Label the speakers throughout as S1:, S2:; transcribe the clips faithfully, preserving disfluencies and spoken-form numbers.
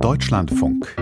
S1: Deutschlandfunk.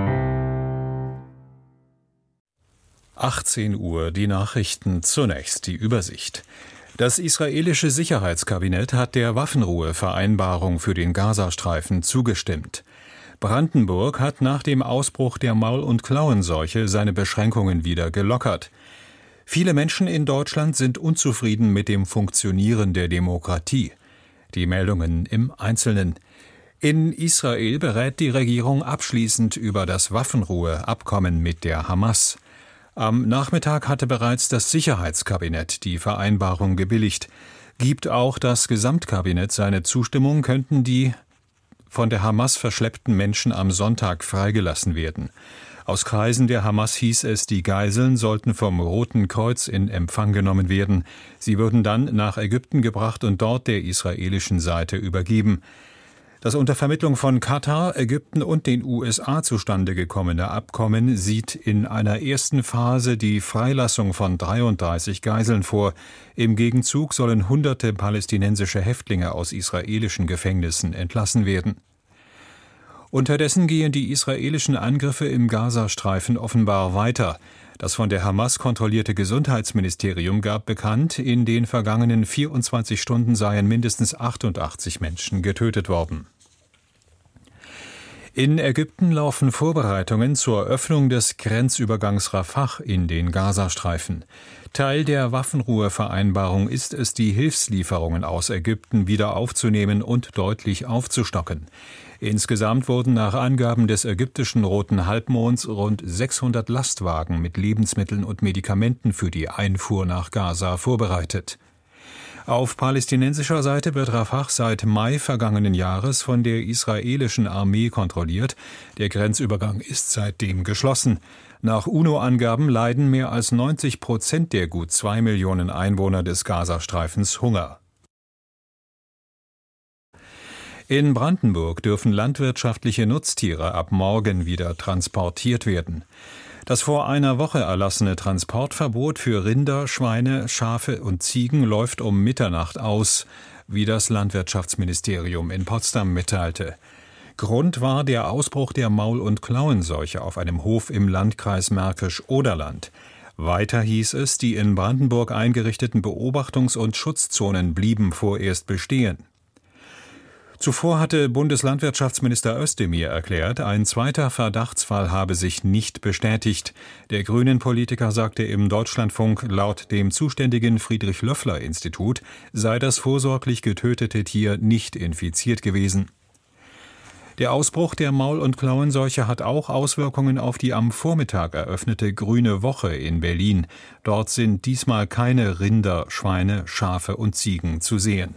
S2: achtzehn Uhr, die Nachrichten, zunächst die Übersicht. Das israelische Sicherheitskabinett hat der Waffenruhevereinbarung für den Gazastreifen zugestimmt. Brandenburg hat nach dem Ausbruch der Maul- und Klauenseuche seine Beschränkungen wieder gelockert. Viele Menschen in Deutschland sind unzufrieden mit dem Funktionieren der Demokratie. Die Meldungen im Einzelnen. In Israel berät die Regierung abschließend über das Waffenruheabkommen mit der Hamas. Am Nachmittag hatte bereits das Sicherheitskabinett die Vereinbarung gebilligt. Gibt auch das Gesamtkabinett seine Zustimmung, könnten die von der Hamas verschleppten Menschen am Sonntag freigelassen werden. Aus Kreisen der Hamas hieß es, die Geiseln sollten vom Roten Kreuz in Empfang genommen werden. Sie würden dann nach Ägypten gebracht und dort der israelischen Seite übergeben. Das unter Vermittlung von Katar, Ägypten und den U S A zustande gekommene Abkommen sieht in einer ersten Phase die Freilassung von dreiunddreißig Geiseln vor. Im Gegenzug sollen hunderte palästinensische Häftlinge aus israelischen Gefängnissen entlassen werden. Unterdessen gehen die israelischen Angriffe im Gazastreifen offenbar weiter. Das von der Hamas kontrollierte Gesundheitsministerium gab bekannt, in den vergangenen vierundzwanzig Stunden seien mindestens achtundachtzig Menschen getötet worden. In Ägypten laufen Vorbereitungen zur Öffnung des Grenzübergangs Rafah in den Gazastreifen. Teil der Waffenruhevereinbarung ist es, die Hilfslieferungen aus Ägypten wieder aufzunehmen und deutlich aufzustocken. Insgesamt wurden nach Angaben des ägyptischen Roten Halbmonds rund sechshundert Lastwagen mit Lebensmitteln und Medikamenten für die Einfuhr nach Gaza vorbereitet. Auf palästinensischer Seite wird Rafah seit Mai vergangenen Jahres von der israelischen Armee kontrolliert. Der Grenzübergang ist seitdem geschlossen. Nach UNO-Angaben leiden mehr als neunzig Prozent der gut zwei Millionen Einwohner des Gazastreifens Hunger. In Brandenburg dürfen landwirtschaftliche Nutztiere ab morgen wieder transportiert werden. Das vor einer Woche erlassene Transportverbot für Rinder, Schweine, Schafe und Ziegen läuft um Mitternacht aus, wie das Landwirtschaftsministerium in Potsdam mitteilte. Grund war der Ausbruch der Maul- und Klauenseuche auf einem Hof im Landkreis Märkisch-Oderland. Weiter hieß es, die in Brandenburg eingerichteten Beobachtungs- und Schutzzonen blieben vorerst bestehen. Zuvor hatte Bundeslandwirtschaftsminister Özdemir erklärt, ein zweiter Verdachtsfall habe sich nicht bestätigt. Der Grünen-Politiker sagte im Deutschlandfunk, laut dem zuständigen Friedrich-Löffler-Institut sei das vorsorglich getötete Tier nicht infiziert gewesen. Der Ausbruch der Maul- und Klauenseuche hat auch Auswirkungen auf die am Vormittag eröffnete Grüne Woche in Berlin. Dort sind diesmal keine Rinder, Schweine, Schafe und Ziegen zu sehen.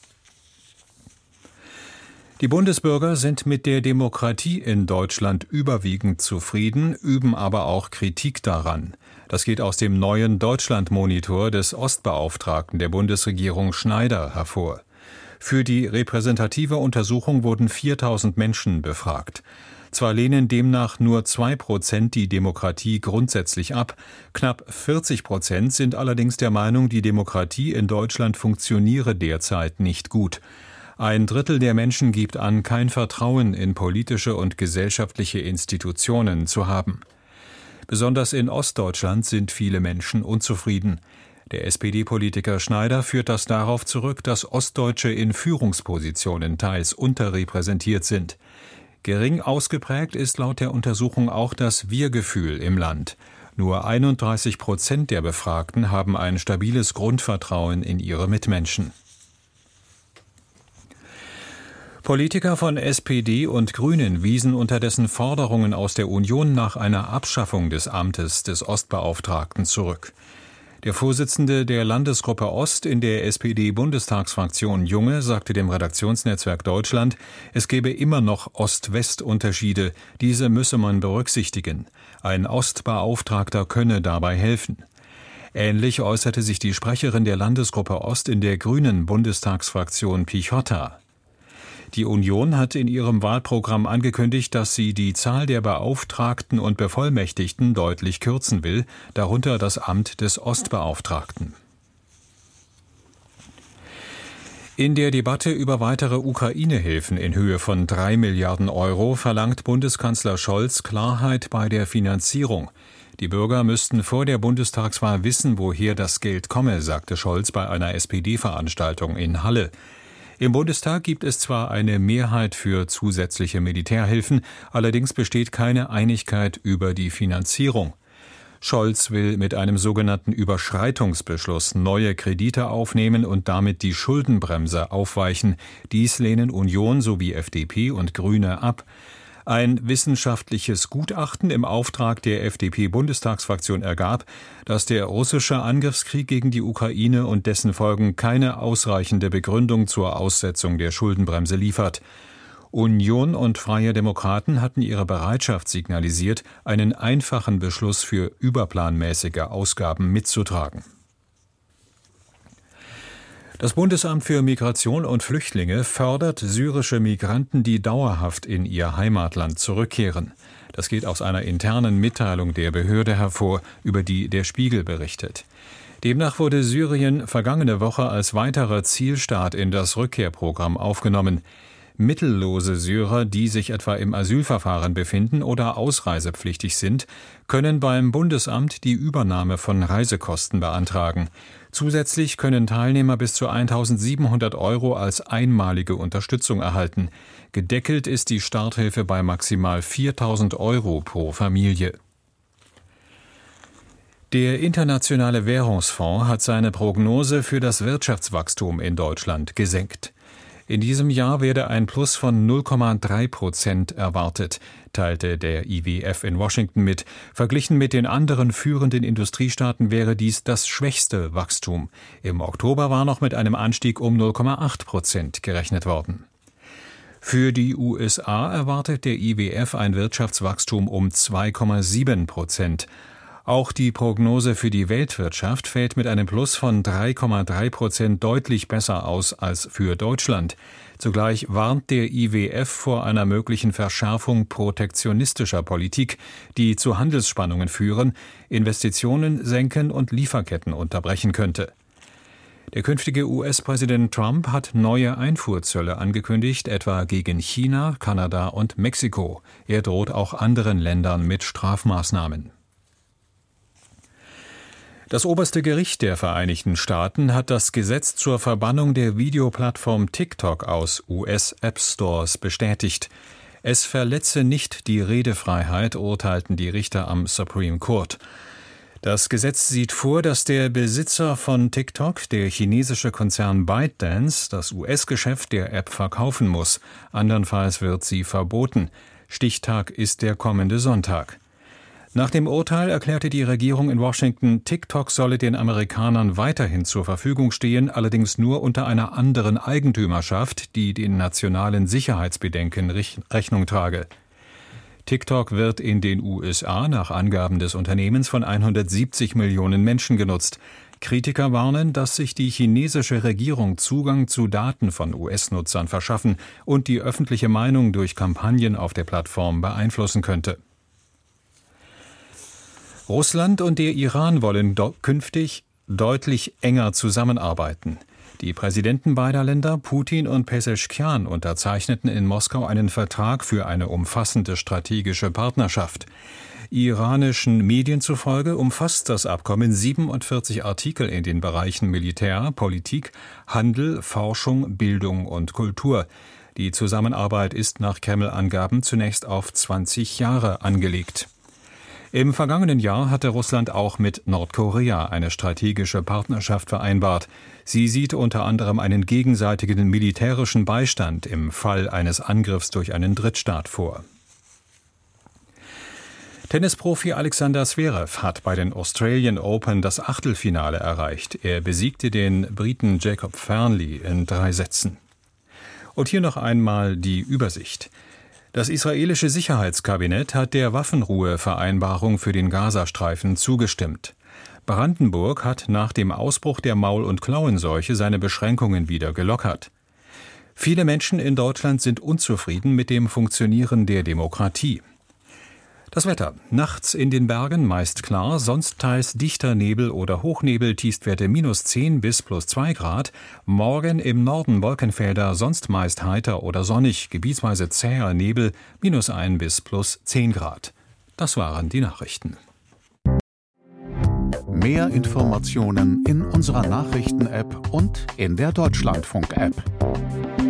S2: Die Bundesbürger sind mit der Demokratie in Deutschland überwiegend zufrieden, üben aber auch Kritik daran. Das geht aus dem neuen Deutschland-Monitor des Ostbeauftragten der Bundesregierung Schneider hervor. Für die repräsentative Untersuchung wurden viertausend Menschen befragt. Zwar lehnen demnach nur zwei Prozent die Demokratie grundsätzlich ab, knapp vierzig Prozent sind allerdings der Meinung, die Demokratie in Deutschland funktioniere derzeit nicht gut. Ein Drittel der Menschen gibt an, kein Vertrauen in politische und gesellschaftliche Institutionen zu haben. Besonders in Ostdeutschland sind viele Menschen unzufrieden. Der S P D-Politiker Schneider führt das darauf zurück, dass Ostdeutsche in Führungspositionen teils unterrepräsentiert sind. Gering ausgeprägt ist laut der Untersuchung auch das Wir-Gefühl im Land. Nur einunddreißig Prozent der Befragten haben ein stabiles Grundvertrauen in ihre Mitmenschen. Politiker von S P D und Grünen wiesen unterdessen Forderungen aus der Union nach einer Abschaffung des Amtes des Ostbeauftragten zurück. Der Vorsitzende der Landesgruppe Ost in der S P D-Bundestagsfraktion Junge sagte dem Redaktionsnetzwerk Deutschland, es gebe immer noch Ost-West-Unterschiede, diese müsse man berücksichtigen. Ein Ostbeauftragter könne dabei helfen. Ähnlich äußerte sich die Sprecherin der Landesgruppe Ost in der Grünen Bundestagsfraktion Pichotta. Die Union hat in ihrem Wahlprogramm angekündigt, dass sie die Zahl der Beauftragten und Bevollmächtigten deutlich kürzen will, darunter das Amt des Ostbeauftragten. In der Debatte über weitere Ukraine-Hilfen in Höhe von drei Milliarden Euro verlangt Bundeskanzler Scholz Klarheit bei der Finanzierung. Die Bürger müssten vor der Bundestagswahl wissen, woher das Geld komme, sagte Scholz bei einer S P D-Veranstaltung in Halle. Im Bundestag gibt es zwar eine Mehrheit für zusätzliche Militärhilfen, allerdings besteht keine Einigkeit über die Finanzierung. Scholz will mit einem sogenannten Überschreitungsbeschluss neue Kredite aufnehmen und damit die Schuldenbremse aufweichen. Dies lehnen Union sowie F D P und Grüne ab. Ein wissenschaftliches Gutachten im Auftrag der F D P-Bundestagsfraktion ergab, dass der russische Angriffskrieg gegen die Ukraine und dessen Folgen keine ausreichende Begründung zur Aussetzung der Schuldenbremse liefert. Union und Freie Demokraten hatten ihre Bereitschaft signalisiert, einen einfachen Beschluss für überplanmäßige Ausgaben mitzutragen. Das Bundesamt für Migration und Flüchtlinge fördert syrische Migranten, die dauerhaft in ihr Heimatland zurückkehren. Das geht aus einer internen Mitteilung der Behörde hervor, über die der Spiegel berichtet. Demnach wurde Syrien vergangene Woche als weiterer Zielstaat in das Rückkehrprogramm aufgenommen. Mittellose Syrer, die sich etwa im Asylverfahren befinden oder ausreisepflichtig sind, können beim Bundesamt die Übernahme von Reisekosten beantragen. Zusätzlich können Teilnehmer bis zu eintausendsiebenhundert Euro als einmalige Unterstützung erhalten. Gedeckelt ist die Starthilfe bei maximal viertausend Euro pro Familie. Der Internationale Währungsfonds hat seine Prognose für das Wirtschaftswachstum in Deutschland gesenkt. In diesem Jahr werde ein Plus von null Komma drei Prozent erwartet, teilte der I W F in Washington mit. Verglichen mit den anderen führenden Industriestaaten wäre dies das schwächste Wachstum. Im Oktober war noch mit einem Anstieg um null Komma acht Prozent gerechnet worden. Für die U S A erwartet der I W F ein Wirtschaftswachstum um zwei Komma sieben Prozent. Auch die Prognose für die Weltwirtschaft fällt mit einem Plus von drei Komma drei Prozent deutlich besser aus als für Deutschland. Zugleich warnt der I W F vor einer möglichen Verschärfung protektionistischer Politik, die zu Handelsspannungen führen, Investitionen senken und Lieferketten unterbrechen könnte. Der künftige U S-Präsident Trump hat neue Einfuhrzölle angekündigt, etwa gegen China, Kanada und Mexiko. Er droht auch anderen Ländern mit Strafmaßnahmen. Das oberste Gericht der Vereinigten Staaten hat das Gesetz zur Verbannung der Videoplattform TikTok aus U S-App-Stores bestätigt. Es verletze nicht die Redefreiheit, urteilten die Richter am Supreme Court. Das Gesetz sieht vor, dass der Besitzer von TikTok, der chinesische Konzern ByteDance, das U S-Geschäft der App verkaufen muss. Andernfalls wird sie verboten. Stichtag ist der kommende Sonntag. Nach dem Urteil erklärte die Regierung in Washington, TikTok solle den Amerikanern weiterhin zur Verfügung stehen, allerdings nur unter einer anderen Eigentümerschaft, die den nationalen Sicherheitsbedenken Rechnung trage. TikTok wird in den U S A nach Angaben des Unternehmens von hundertsiebzig Millionen Menschen genutzt. Kritiker warnen, dass sich die chinesische Regierung Zugang zu Daten von U S-Nutzern verschaffen und die öffentliche Meinung durch Kampagnen auf der Plattform beeinflussen könnte. Russland und der Iran wollen do- künftig deutlich enger zusammenarbeiten. Die Präsidenten beider Länder, Putin und Pezeschkian, unterzeichneten in Moskau einen Vertrag für eine umfassende strategische Partnerschaft. Iranischen Medien zufolge umfasst das Abkommen siebenundvierzig Artikel in den Bereichen Militär, Politik, Handel, Forschung, Bildung und Kultur. Die Zusammenarbeit ist nach Kreml-Angaben zunächst auf zwanzig Jahre angelegt. Im vergangenen Jahr hatte Russland auch mit Nordkorea eine strategische Partnerschaft vereinbart. Sie sieht unter anderem einen gegenseitigen militärischen Beistand im Fall eines Angriffs durch einen Drittstaat vor. Tennisprofi Alexander Zverev hat bei den Australian Open das Achtelfinale erreicht. Er besiegte den Briten Jacob Fearnley in drei Sätzen. Und hier noch einmal die Übersicht. Das israelische Sicherheitskabinett hat der Waffenruhevereinbarung für den Gazastreifen zugestimmt. Brandenburg hat nach dem Ausbruch der Maul- und Klauenseuche seine Beschränkungen wieder gelockert. Viele Menschen in Deutschland sind unzufrieden mit dem Funktionieren der Demokratie. Das Wetter. Nachts in den Bergen meist klar, sonst teils dichter Nebel oder Hochnebel, Tiefstwerte minus zehn bis plus zwei Grad. Morgen im Norden Wolkenfelder, sonst meist heiter oder sonnig, gebietsweise zäher Nebel, minus ein bis plus zehn Grad. Das waren die Nachrichten.
S1: Mehr Informationen in unserer Nachrichten-App und in der Deutschlandfunk-App.